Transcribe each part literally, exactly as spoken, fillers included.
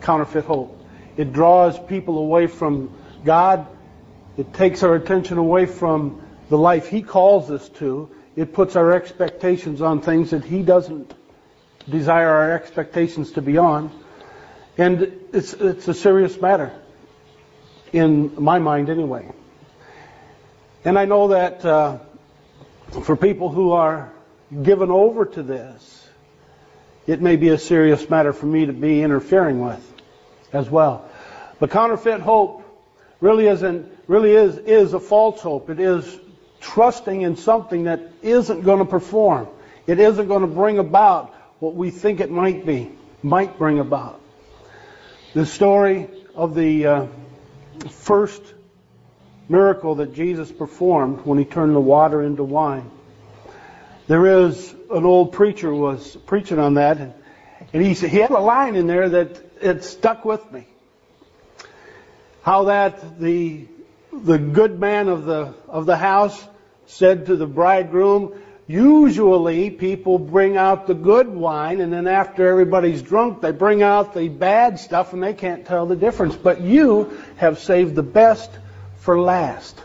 counterfeit hope. It draws people away from God. It takes our attention away from the life He calls us to. It puts our expectations on things that He doesn't desire our expectations to be on. And it's, it's a serious matter, in my mind anyway. And I know that uh, for people who are given over to this, it may be a serious matter for me to be interfering with as well. But counterfeit hope really isn't, really is, is a false hope. It is trusting in something that isn't going to perform. It isn't going to bring about what we think it might be, might bring about. The story of the uh, first miracle that Jesus performed when He turned the water into wine. There is an old preacher who was preaching on that, and, and he he had a line in there that it stuck with me. How that the the good man of the of the house said to the bridegroom, usually people bring out the good wine, and then after everybody's drunk, they bring out the bad stuff, and they can't tell the difference. But you have saved the best for last.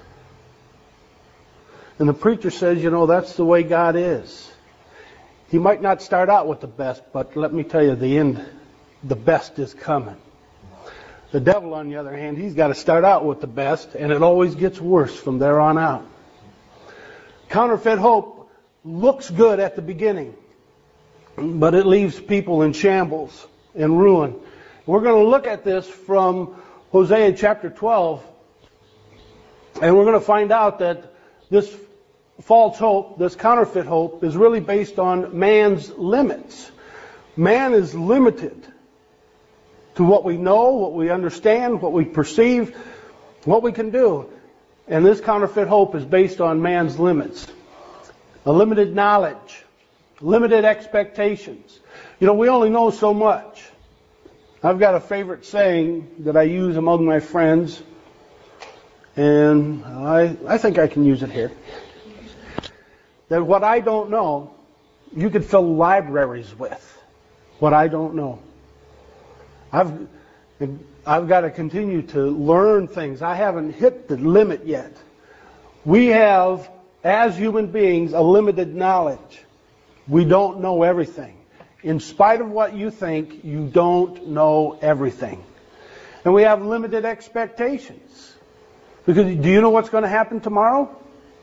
And the preacher says, you know, that's the way God is. He might not start out with the best, but let me tell you, the end, the best is coming. The devil, on the other hand, he's got to start out with the best, and it always gets worse from there on out. Counterfeit hope looks good at the beginning, but it leaves people in shambles and ruin. We're going to look at this from Hosea chapter twelve, and we're going to find out that this false hope, this counterfeit hope, is really based on man's limits. Man is limited to what we know, what we understand, what we perceive, what we can do. And this counterfeit hope is based on man's limits. A limited knowledge, limited expectations. You know, we only know so much. I've got a favorite saying that I use among my friends, and I, I think I can use it here. That what I don't know, you could fill libraries with. What I don't know. I've, I've got to continue to learn things. I haven't hit the limit yet. We have, as human beings, a limited knowledge. We don't know everything. In spite of what you think, you don't know everything. And we have limited expectations. Because do you know what's going to happen tomorrow?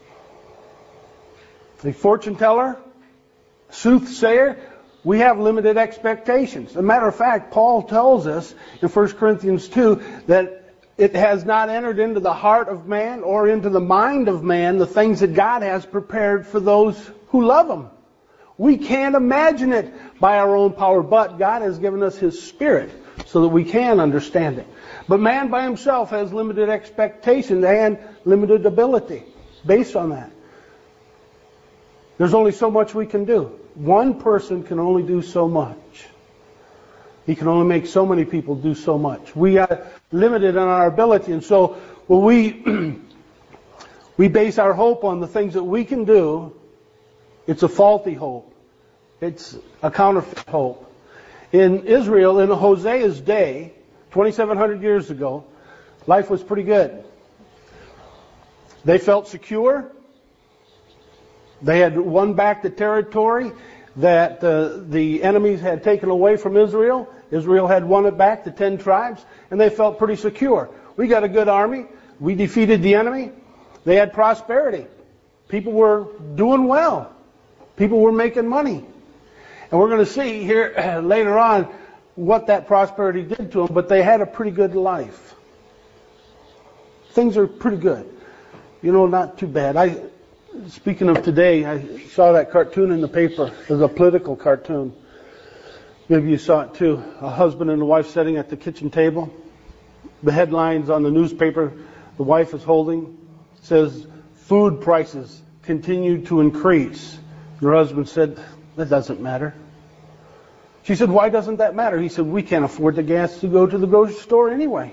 A fortune teller, soothsayer, we have limited expectations. As a matter of fact, Paul tells us in First Corinthians two that it has not entered into the heart of man or into the mind of man the things that God has prepared for those who love Him. We can't imagine it by our own power, but God has given us His Spirit so that we can understand it. But man by himself has limited expectations and limited ability based on that. There's only so much we can do. One person can only do so much. He can only make so many people do so much. We are limited in our ability, and so well, we we base our hope on the things that we can do. It's a faulty hope. It's a counterfeit hope. In Israel, in Hosea's day, twenty-seven hundred years ago, life was pretty good. They felt secure. They had won back the territory that uh, the enemies had taken away from Israel. Israel had won it back, the ten tribes, and they felt pretty secure. We got a good army. We defeated the enemy. They had prosperity. People were doing well. People were making money. And we're going to see here uh, later on what that prosperity did to them, but they had a pretty good life. Things are pretty good. You know, not too bad. I... Speaking of today, I saw that cartoon in the paper. It was a political cartoon. Maybe you saw it too. A husband and a wife sitting at the kitchen table. The headlines on the newspaper the wife is holding says, food prices continue to increase. Her husband said, that doesn't matter. She said, why doesn't that matter? He said, we can't afford the gas to go to the grocery store anyway.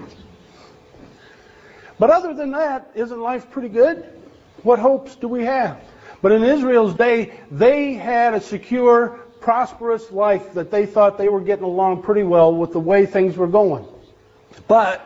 But other than that, isn't life pretty good? What hopes do we have? But in Israel's day, they had a secure, prosperous life that they thought they were getting along pretty well with the way things were going. But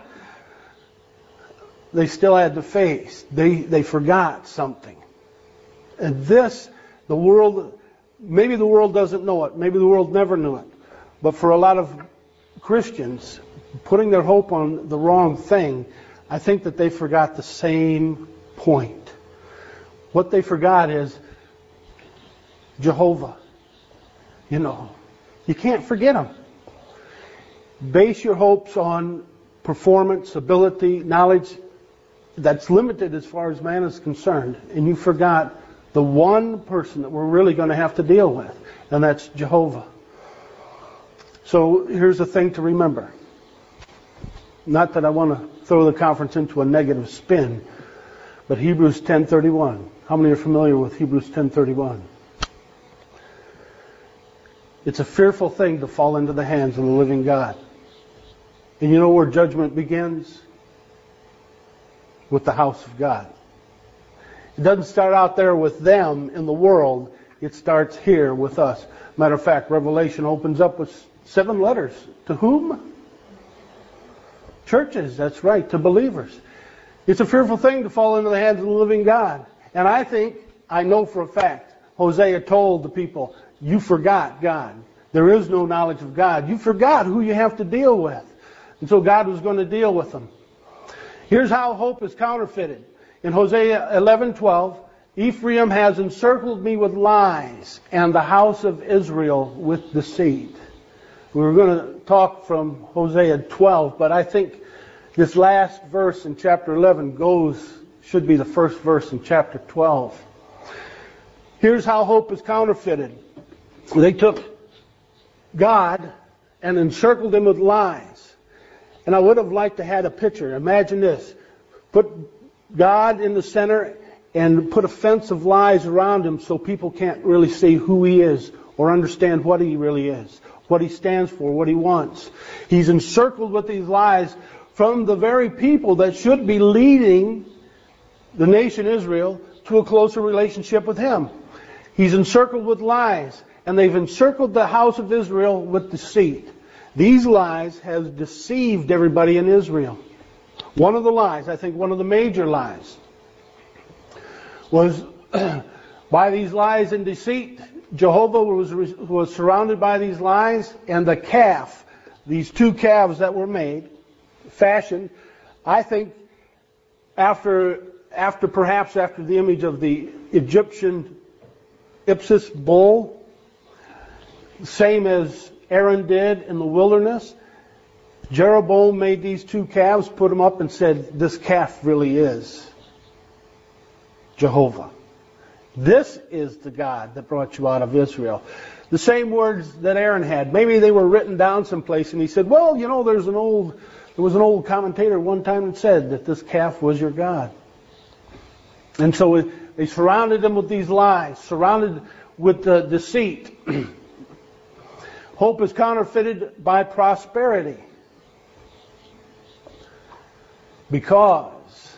they still had to face. They, they forgot something. And this, the world, maybe the world doesn't know it. Maybe the world never knew it. But for a lot of Christians, putting their hope on the wrong thing, I think that they forgot the same point. What they forgot is Jehovah. You know, you can't forget Him. Base your hopes on performance, ability, knowledge that's limited as far as man is concerned. And you forgot the one person that we're really going to have to deal with, and that's Jehovah. So here's the thing to remember. Not that I want to throw the conference into a negative spin, but Hebrews ten thirty-one. How many are familiar with Hebrews ten thirty-one? It's a fearful thing to fall into the hands of the living God. And you know where judgment begins? With the house of God. It doesn't start out there with them in the world. It starts here with us. Matter of fact, Revelation opens up with seven letters. To whom? Churches, that's right, to believers. It's a fearful thing to fall into the hands of the living God. And I think, I know for a fact, Hosea told the people, you forgot God. There is no knowledge of God. You forgot who you have to deal with. And so God was going to deal with them. Here's how hope is counterfeited. In Hosea eleven twelve, Ephraim has encircled me with lies, and the house of Israel with deceit. We were going to talk from Hosea twelve, but I think this last verse in chapter eleven goes, should be the first verse in chapter twelve. Here's how hope is counterfeited. They took God and encircled Him with lies. And I would have liked to have had a picture. Imagine this. Put God in the center and put a fence of lies around Him so people can't really see who He is or understand what He really is, what He stands for, what He wants. He's encircled with these lies from the very people that should be leading the nation Israel to a closer relationship with Him. He's encircled with lies, and they've encircled the house of Israel with deceit. These lies have deceived everybody in Israel. One of the lies, I think one of the major lies, was by these lies and deceit, Jehovah was, was surrounded by these lies, and the calf, these two calves that were made, fashioned, I think after, after perhaps after the image of the Egyptian Isis bull, same as Aaron did in the wilderness. Jeroboam made these two calves, put them up, and said, this calf really is Jehovah. This is the God that brought you out of Israel. The same words that Aaron had. Maybe they were written down someplace, and he said, well, you know, there's an old, there was an old commentator one time that said that this calf was your God. And so they surrounded him with these lies, surrounded with the deceit. Hope is counterfeited by prosperity. Because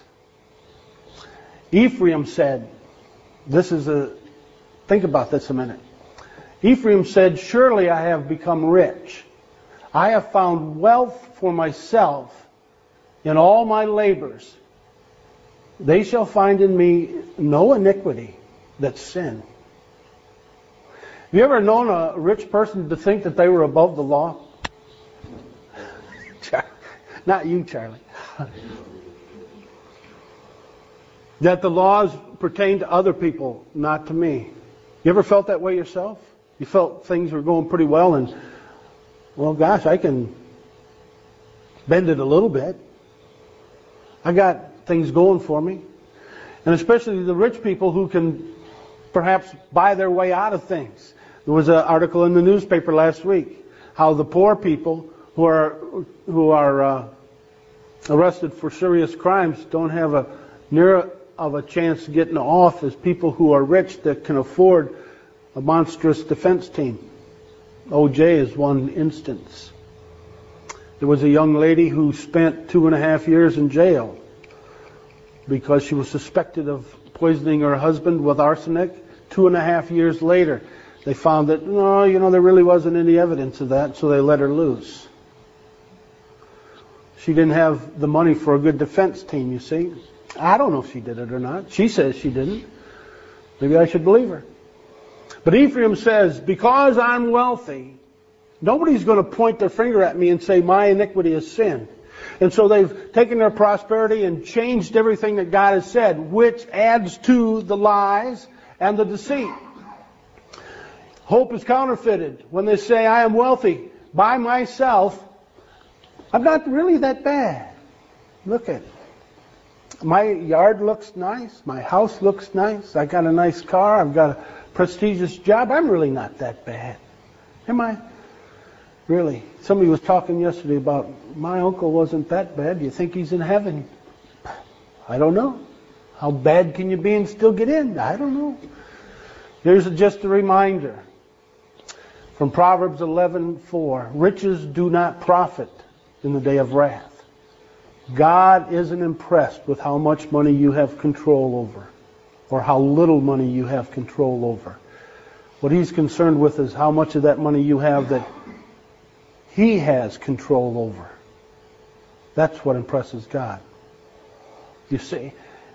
Ephraim said, this is a, think about this a minute. Ephraim said, surely I have become rich. I have found wealth for myself in all my labors. They shall find in me no iniquity that's sin. Have you ever known a rich person to think that they were above the law? Not you, Charlie. That the laws pertain to other people, not to me. You ever felt that way yourself? You felt things were going pretty well and, well, gosh, I can bend it a little bit. I got things going for me. And especially the rich people who can perhaps buy their way out of things. There was an article in the newspaper last week how the poor people who are who are uh, arrested for serious crimes don't have a near of a chance of getting off as people who are rich that can afford a monstrous defense team. O J is one instance. There was a young lady who spent two and a half years in jail because she was suspected of poisoning her husband with arsenic. Two and a half years later, they found that, no, you know, there really wasn't any evidence of that, so they let her loose. She didn't have the money for a good defense team, you see. I don't know if she did it or not. She says she didn't. Maybe I should believe her. But Ephraim says, because I'm wealthy, nobody's going to point their finger at me and say my iniquity is sin. And so they've taken their prosperity and changed everything that God has said, which adds to the lies and the deceit. Hope is counterfeited when they say, I am wealthy by myself. I'm not really that bad. Look at it. My yard looks nice. My house looks nice. I got a nice car. I've got a prestigious job. I'm really not that bad. Am I? Really. Somebody was talking yesterday about my uncle wasn't that bad. Do you think he's in heaven? I don't know. How bad can you be and still get in? I don't know. Here's just a reminder from Proverbs eleven four. Riches do not profit in the day of wrath. God isn't impressed with how much money you have control over or how little money you have control over. What He's concerned with is how much of that money you have that He has control over. That's what impresses God. You see,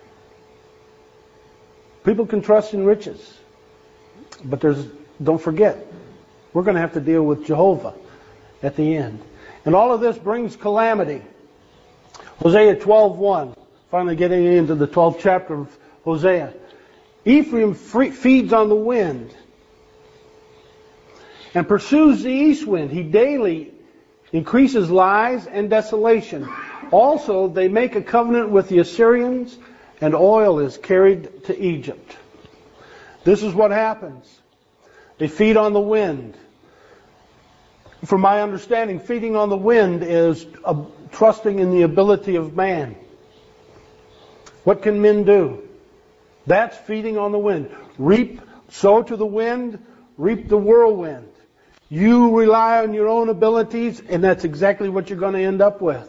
people can trust in riches, but there's, don't forget, we're going to have to deal with Jehovah at the end. And all of this brings calamity. Hosea twelve one, finally getting into the twelfth chapter of Hosea. Ephraim feeds on the wind and pursues the east wind. He daily increases lies and desolation. Also, they make a covenant with the Assyrians, and oil is carried to Egypt. This is what happens. They feed on the wind. From my understanding, feeding on the wind is uh, trusting in the ability of man. What can men do? That's feeding on the wind. Reap, sow to the wind, reap the whirlwind. You rely on your own abilities, and that's exactly what you're going to end up with.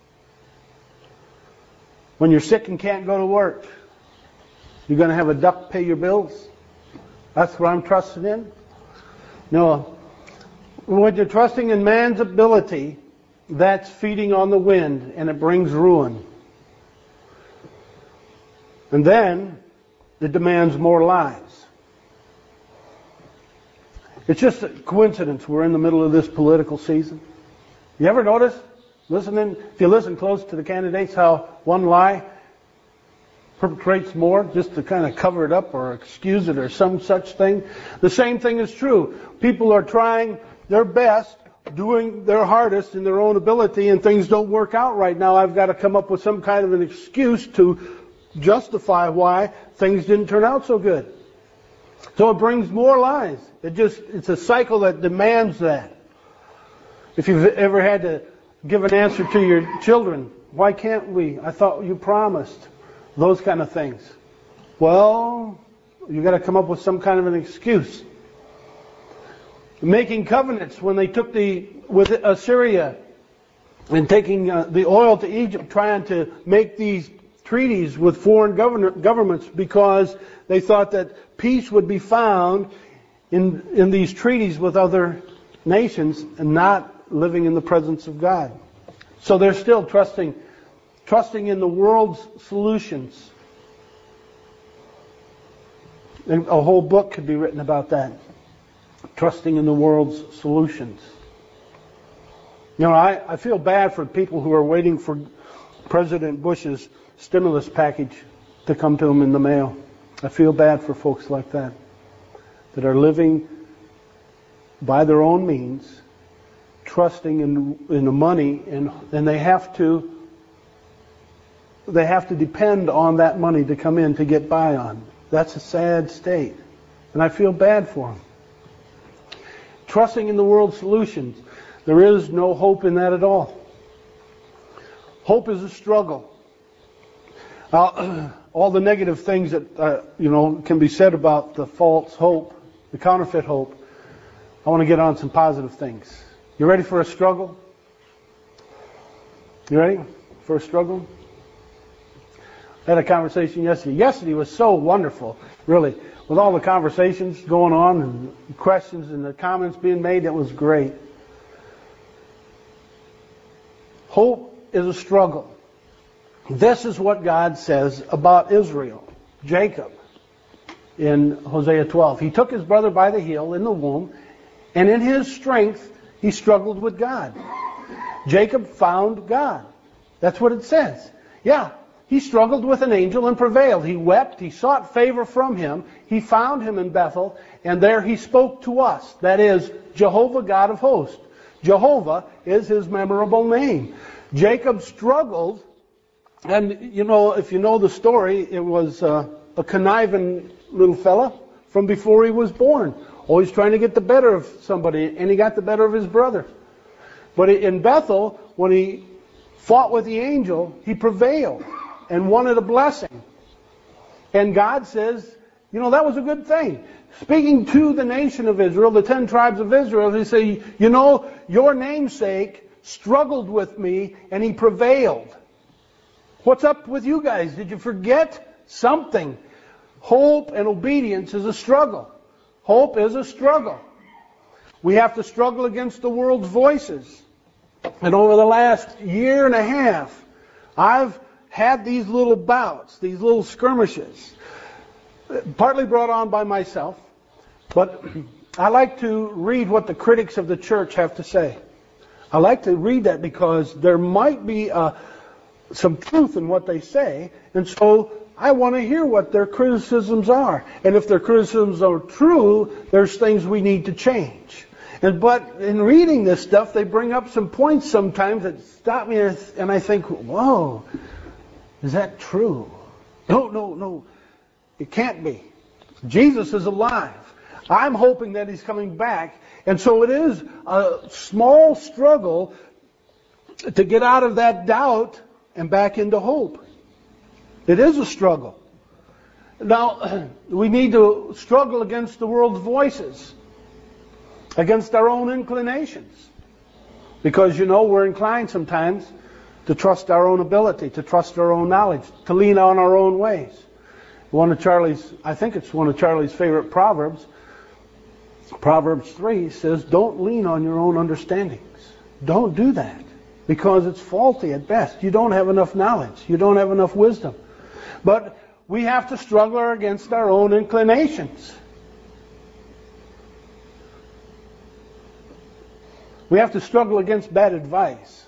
When you're sick and can't go to work, you're going to have a duck pay your bills? That's what I'm trusting in? No. When you're trusting in man's ability, that's feeding on the wind, and it brings ruin. And then it demands more lies. It's just a coincidence we're in the middle of this political season. You ever notice, listening, if you listen close to the candidates, how one lie perpetrates more just to kind of cover it up or excuse it or some such thing? The same thing is true. People are trying their best, doing their hardest in their own ability, and things don't work out right now. I've got to come up with some kind of an excuse to justify why things didn't turn out so good. So it brings more lies. It just, it's a cycle that demands that. If you've ever had to give an answer to your children, why can't we? I thought you promised. Those kind of things. Well, you've got to come up with some kind of an excuse. Making covenants when they took the, with Assyria and taking uh, the oil to Egypt, trying to make these treaties with foreign govern- governments because they thought that peace would be found in, in these treaties with other nations and not living in the presence of God. So they're still trusting, trusting in the world's solutions. And a whole book could be written about that. Trusting in the world's solutions. You know, I, I feel bad for people who are waiting for President Bush's stimulus package to come to them in the mail. I feel bad for folks like that, that are living by their own means, trusting in, in the money, and, and they have to they have to depend on that money to come in to get by on. That's a sad state, and I feel bad for them. Trusting in the world's solutions. There is no hope in that at all. Hope is a struggle. Uh, all the negative things that uh, you know can be said about the false hope, the counterfeit hope, I want to get on some positive things. You ready for a struggle? You ready for a struggle? I had a conversation yesterday. Yesterday was so wonderful, really. With all the conversations going on and questions and the comments being made, it was great. Hope is a struggle. This is what God says about Israel, Jacob, in Hosea twelve. He took his brother by the heel in the womb, and in his strength, he struggled with God. Jacob found God. That's what it says. Yeah, he struggled with an angel and prevailed. He wept. He sought favor from him. He found him in Bethel, and there he spoke to us. That is, Jehovah, God of hosts. Jehovah is his memorable name. Jacob struggled, and you know, if you know the story, it was uh, a conniving little fella from before he was born. Always trying to get the better of somebody, and he got the better of his brother. But in Bethel, when he fought with the angel, he prevailed and wanted a blessing. And God says, you know, that was a good thing. Speaking to the nation of Israel, the ten tribes of Israel, he say, you know, your namesake struggled with me and he prevailed. What's up with you guys? Did you forget something? Hope and obedience is a struggle. Hope is a struggle. We have to struggle against the world's voices. And over the last year and a half, I've had these little bouts, these little skirmishes, partly brought on by myself, but I like to read what the critics of the church have to say. I like to read that because there might be uh, some truth in what they say, and so I want to hear what their criticisms are. And if their criticisms are true, there's things we need to change. And but in reading this stuff, they bring up some points sometimes that stop me, and I think, whoa, is that true? No, no, no, it can't be. Jesus is alive. I'm hoping that he's coming back. And so it is a small struggle to get out of that doubt and back into hope. It is a struggle. Now, we need to struggle against the world's voices, against our own inclinations. Because, you know, we're inclined sometimes to trust our own ability, to trust our own knowledge, to lean on our own ways. One of Charlie's, I think it's one of Charlie's favorite proverbs, Proverbs three says, don't lean on your own understandings. Don't do that, because it's faulty at best. You don't have enough knowledge. You don't have enough wisdom. But we have to struggle against our own inclinations. We have to struggle against bad advice.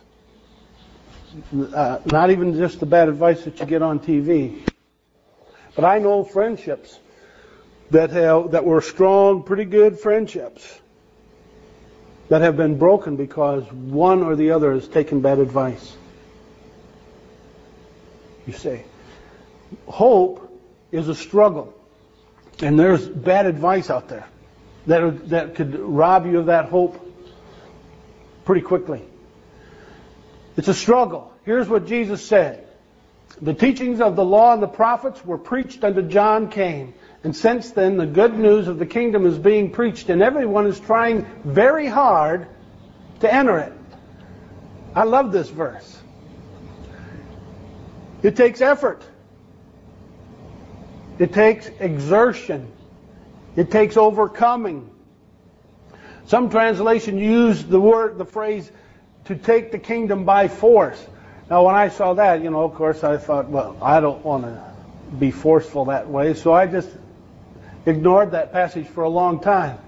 Uh, not even just the bad advice that you get on T V. But I know friendships that have that were strong, pretty good friendships that have been broken because one or the other has taken bad advice. You see, hope is a struggle, and there's bad advice out there that that could rob you of that hope pretty quickly. It's a struggle. Here's what Jesus said. The teachings of the law and the prophets were preached until John came. And since then, the good news of the kingdom is being preached, and everyone is trying very hard to enter it. I love this verse. It takes effort. It takes exertion. It takes overcoming. Some translation use the word, the phrase, to take the kingdom by force. Now, when I saw that, you know, of course, I thought, well, I don't want to be forceful that way, so I just ignored that passage for a long time.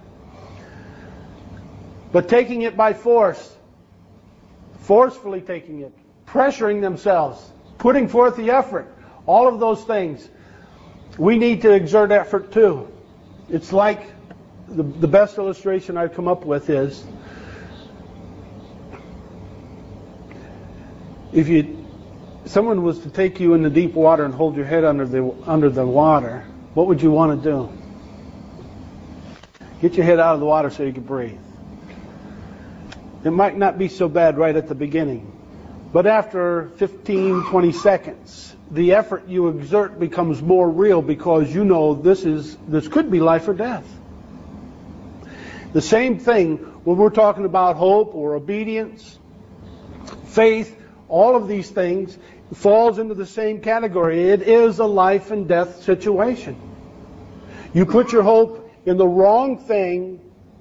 But taking it by force, forcefully taking it, pressuring themselves, putting forth the effort, all of those things, we need to exert effort too. It's like the, the best illustration I've come up with is, if you, someone was to take you in the deep water and hold your head under the under the water, what would you want to do? Get your head out of the water so you can breathe. It might not be so bad right at the beginning, but after fifteen, twenty seconds, the effort you exert becomes more real because you know this is this could be life or death. The same thing when we're talking about hope or obedience, faith. all of these things falls into the same category. It is a life and death situation. You put your hope in the wrong thing,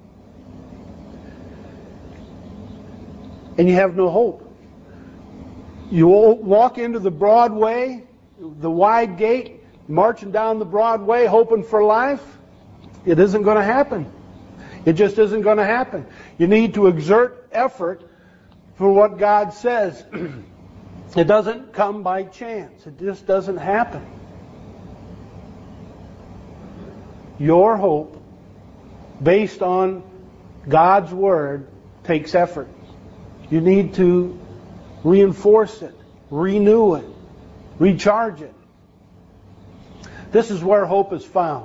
and you have no hope. You walk into the broad way, the wide gate, marching down the broad way, hoping for life. It isn't going to happen. It just isn't going to happen. You need to exert effort for what God says. It doesn't come by chance. It just doesn't happen. Your hope, based on God's Word, takes effort. You need to reinforce it, renew it, recharge it. This is where hope is found.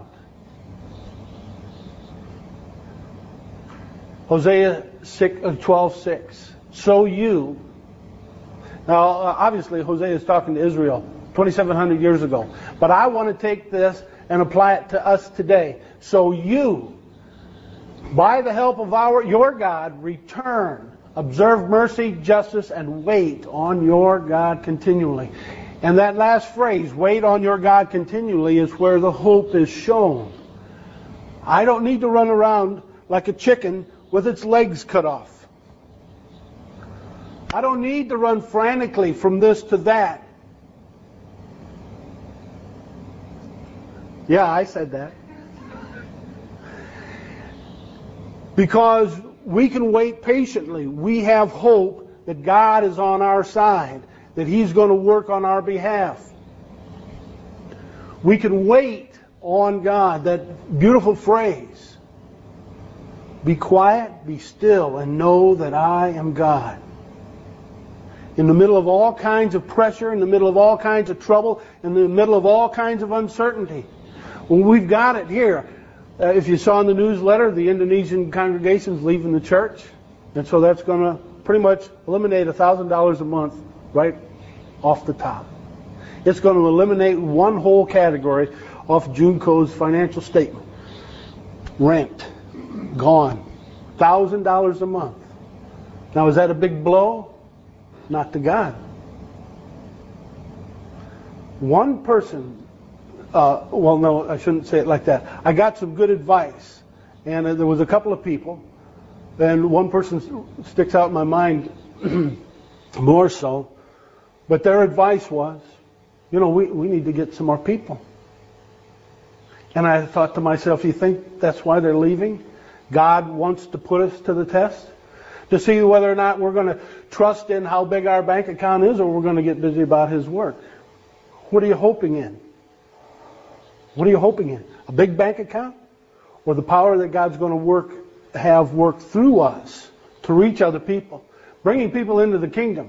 Hosea twelve six. So you. Now, obviously, Hosea is talking to Israel twenty-seven hundred years ago. But I want to take this and apply it to us today. So you, by the help of our your God, return, observe mercy, justice, and wait on your God continually. And that last phrase, wait on your God continually, is where the hope is shown. I don't need to run around like a chicken with its legs cut off. I don't need to run frantically from this to that. Yeah, I said that. Because we can wait patiently. We have hope that God is on our side, that He's going to work on our behalf. We can wait on God. That beautiful phrase. Be quiet, be still, and know that I am God. In the middle of all kinds of pressure, in the middle of all kinds of trouble, in the middle of all kinds of uncertainty. Well, we've got it here. Uh, if you saw in the newsletter, the Indonesian congregation's leaving the church. And so that's going to pretty much eliminate one thousand dollars a month right off the top. It's going to eliminate one whole category off Junco's financial statement. Rent. Gone. one thousand dollars a month. Now, is that a big blow? Not to God. One person, uh, well, no, I shouldn't say it like that. I got some good advice, and uh, there was a couple of people, and one person sticks out in my mind more so, but their advice was, you know, we, we need to get some more people. And I thought to myself, you think that's why they're leaving? God wants to put us to the test? To see whether or not we're going to trust in how big our bank account is, or we're going to get busy about His work. What are you hoping in? What are you hoping in? A big bank account? Or the power that God's going to work, have work through us to reach other people? Bringing people into the kingdom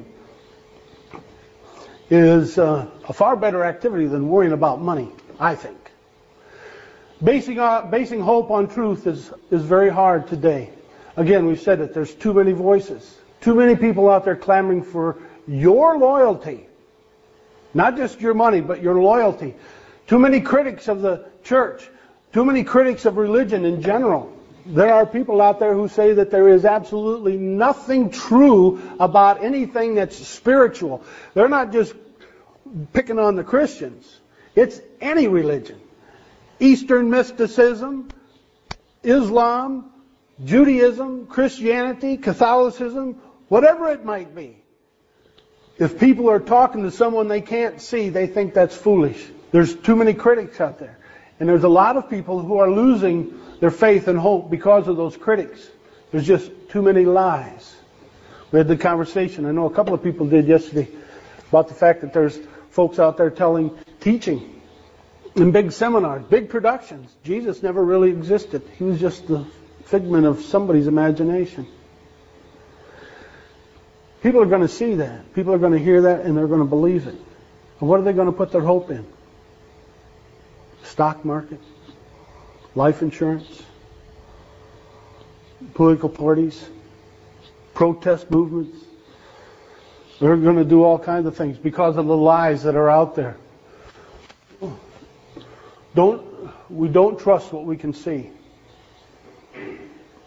is uh, a far better activity than worrying about money, I think. Basing, uh, basing hope on truth is, is very hard today. Again, we've said it, there's too many voices. Too many people out there clamoring for your loyalty. Not just your money, but your loyalty. Too many critics of the church. Too many critics of religion in general. There are people out there who say that there is absolutely nothing true about anything that's spiritual. They're not just picking on the Christians. It's any religion. Eastern mysticism, Islam, Judaism, Christianity, Catholicism, whatever it might be. If people are talking to someone they can't see, they think that's foolish. There's too many critics out there. And there's a lot of people who are losing their faith and hope because of those critics. There's just too many lies. We had the conversation, I know a couple of people did yesterday, about the fact that there's folks out there telling, teaching in big seminars, big productions. Jesus never really existed. He was just the figment of somebody's imagination. People are going to see that. People are going to hear that, and they're going to believe it. And what are they going to put their hope in? Stock market? Life insurance? Political parties? Protest movements? They're going to do all kinds of things because of the lies that are out there. Don't, we don't trust what we can see.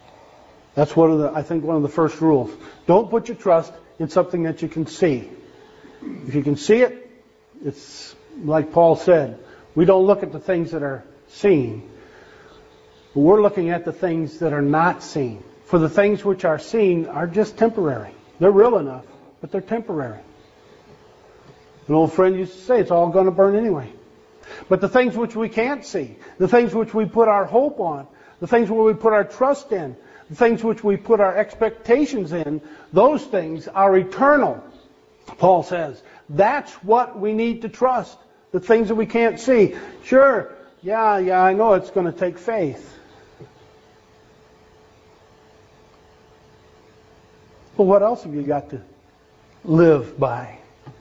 That's one of the, I think, one of the first rules. Don't put your trust in something that you can see. If you can see it, it's like Paul said, we don't look at the things that are seen, but we're looking at the things that are not seen. For the things which are seen are just temporary. They're real enough, but they're temporary. An old friend used to say, it's all going to burn anyway. But the things which we can't see, the things which we put our hope on, the things where we put our trust in, the things which we put our expectations in, those things are eternal. Paul says, that's what we need to trust. The things that we can't see. Sure, yeah, yeah, I know it's going to take faith. Well, what else have you got to live by?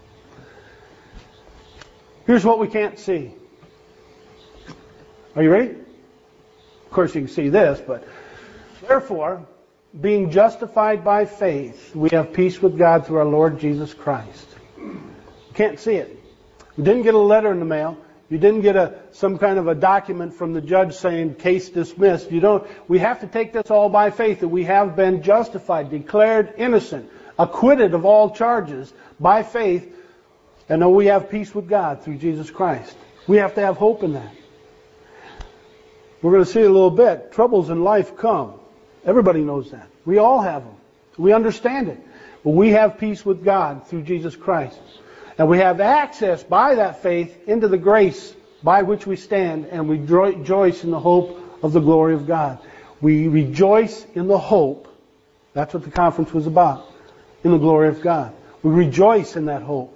Here's what we can't see. Are you ready? Of course you can see this, but therefore, being justified by faith, we have peace with God through our Lord Jesus Christ. You can't see it. You didn't get a letter in the mail. You didn't get a some kind of a document from the judge saying case dismissed. You don't. We have to take this all by faith that we have been justified, declared innocent, acquitted of all charges by faith, and that we have peace with God through Jesus Christ. We have to have hope in that. We're going to see a little bit. Troubles in life come. Everybody knows that. We all have them. We understand it. But we have peace with God through Jesus Christ. And we have access by that faith into the grace by which we stand, and we rejoice in the hope of the glory of God. We rejoice in the hope. That's what the conference was about. In the glory of God. We rejoice in that hope.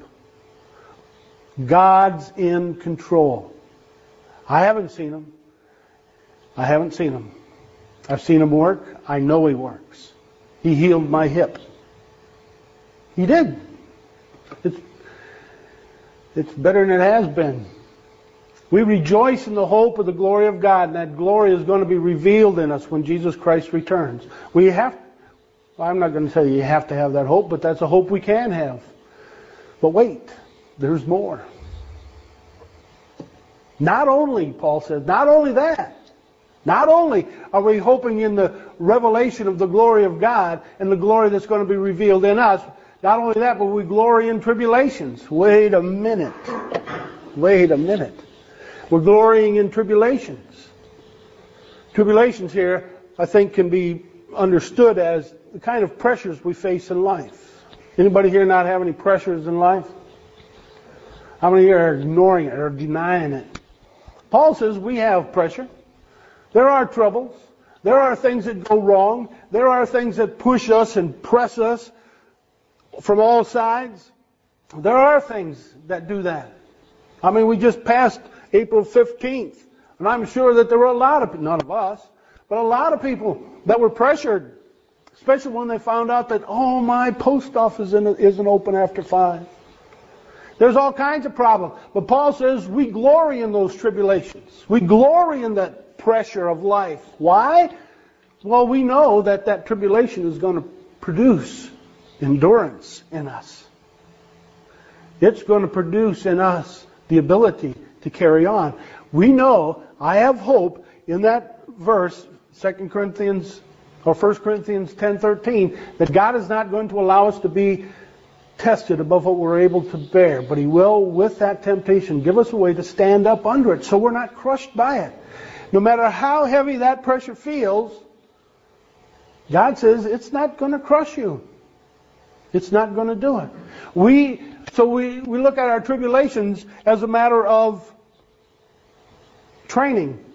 God's in control. I haven't seen Him. I haven't seen Him. I've seen Him work. I know He works. He healed my hip. He did. It's, it's better than it has been. We rejoice in the hope of the glory of God, and that glory is going to be revealed in us when Jesus Christ returns. We have, well, I'm not going to tell you you have to have that hope, but that's a hope we can have. But wait, there's more. Not only, Paul says, not only that, not only are we hoping in the revelation of the glory of God and the glory that's going to be revealed in us, not only that, but we glory in tribulations. Wait a minute. Wait a minute. We're glorying in tribulations. Tribulations here, I think, can be understood as the kind of pressures we face in life. Anybody here not have any pressures in life? How many here are ignoring it or denying it? Paul says we have pressure. There are troubles. There are things that go wrong. There are things that push us and press us from all sides. There are things that do that. I mean, we just passed April fifteenth, and I'm sure that there were a lot of, none of us, but a lot of people that were pressured, especially when they found out that, oh, my post office isn't open after five. There's all kinds of problems. But Paul says we glory in those tribulations. We glory in that pressure of life. Why? Well, we know that that tribulation is going to produce endurance in us. It's going to produce in us the ability to carry on. We know, I have hope in that verse, Second Corinthians or First Corinthians ten thirteen, that God is not going to allow us to be tested above what we're able to bear, but He will, with that temptation, give us a way to stand up under it so we're not crushed by it. No matter how heavy that pressure feels, God says it's not going to crush you. It's not going to do it. We so we, we look at our tribulations as a matter of training.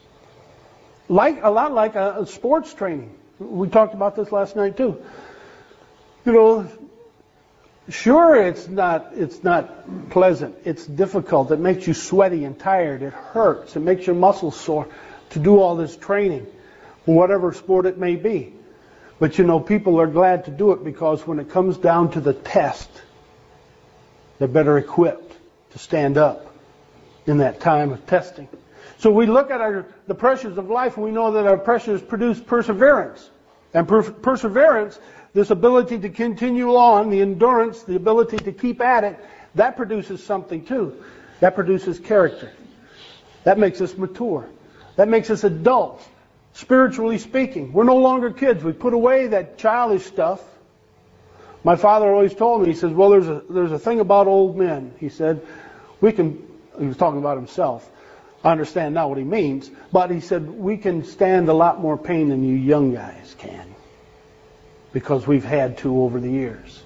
Like a lot like a, a sports training. We talked about this last night too. You know, sure, it's not it's not pleasant. It's difficult. It makes you sweaty and tired. It hurts. It makes your muscles sore to do all this training, whatever sport it may be. But you know, people are glad to do it because when it comes down to the test, they're better equipped to stand up in that time of testing. So we look at our, the pressures of life, and we know that our pressures produce perseverance. And per- perseverance, this ability to continue on, the endurance, the ability to keep at it, that produces something too. That produces character. That makes us mature. That makes us adults, spiritually speaking. We're no longer kids. We put away that childish stuff. My father always told me, he says, well, there's a, there's a thing about old men. He said, we can, he was talking about himself. I understand now what he means, but he said, we can stand a lot more pain than you young guys can, because we've had to over the years.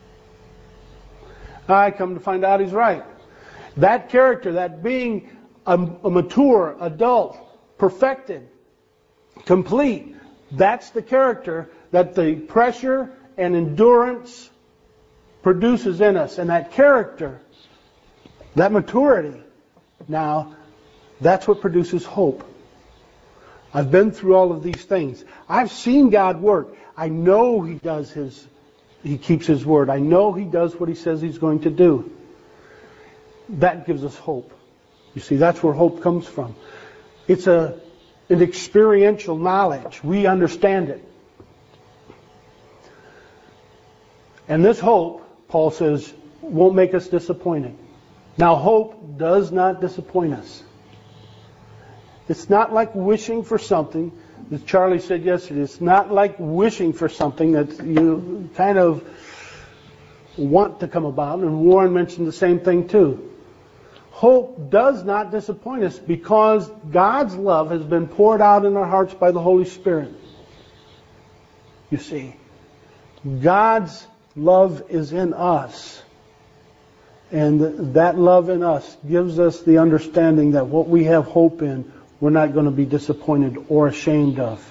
I come to find out he's right. That character, that being a, a mature, adult, perfected, complete, that's the character that the pressure and endurance produces in us. And that character, that maturity, now, that's what produces hope. I've been through all of these things. I've seen God work. I know He does His, He keeps His word. I know He does what He says He's going to do. That gives us hope. You see, that's where hope comes from. It's a, an experiential knowledge. We understand it. And this hope, Paul says, won't make us disappointed. Now, hope does not disappoint us. It's not like wishing for something, as Charlie said yesterday, it's not like wishing for something that you kind of want to come about. And Warren mentioned the same thing too. Hope does not disappoint us because God's love has been poured out in our hearts by the Holy Spirit. You see, God's love is in us. And that love in us gives us the understanding that what we have hope in, we're not going to be disappointed or ashamed of.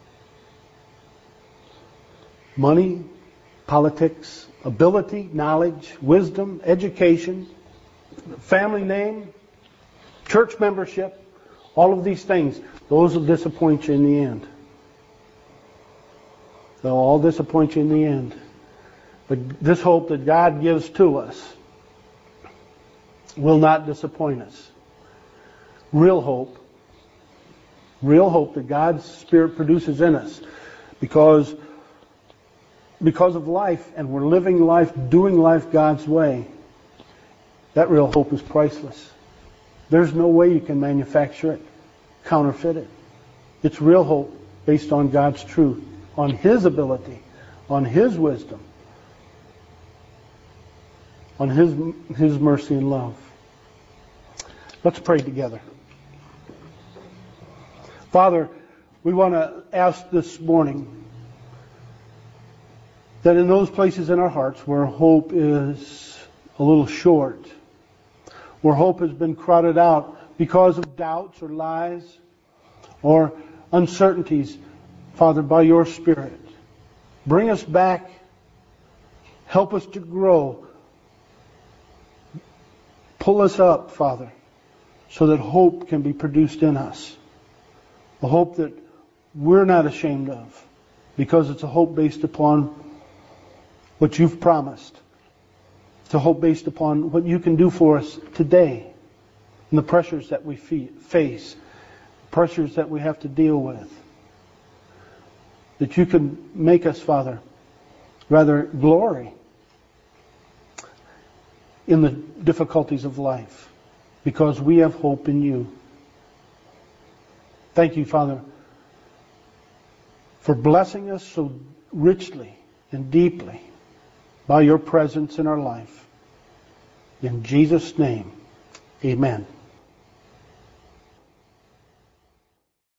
Money, politics, ability, knowledge, wisdom, education, family name, church membership, all of these things, those will disappoint you in the end. They'll all disappoint you in the end. But this hope that God gives to us will not disappoint us. Real hope, real hope that God's Spirit produces in us because, because of life, and we're living life, doing life God's way. That real hope is priceless. There's no way you can manufacture it, counterfeit it. It's real hope based on God's truth, on His ability, on His wisdom, on His, His mercy and love. Let's pray together. Father, we want to ask this morning that in those places in our hearts where hope is a little short, where hope has been crowded out because of doubts or lies or uncertainties, Father, by your Spirit, bring us back, help us to grow, pull us up, Father, so that hope can be produced in us. A hope that we're not ashamed of, because it's a hope based upon what you've promised. It's a hope based upon what you can do for us today and the pressures that we face, pressures that we have to deal with. That you can make us, Father, rather glory in the difficulties of life, because we have hope in you. Thank you, Father, for blessing us so richly and deeply by your presence in our life. In Jesus' name, amen.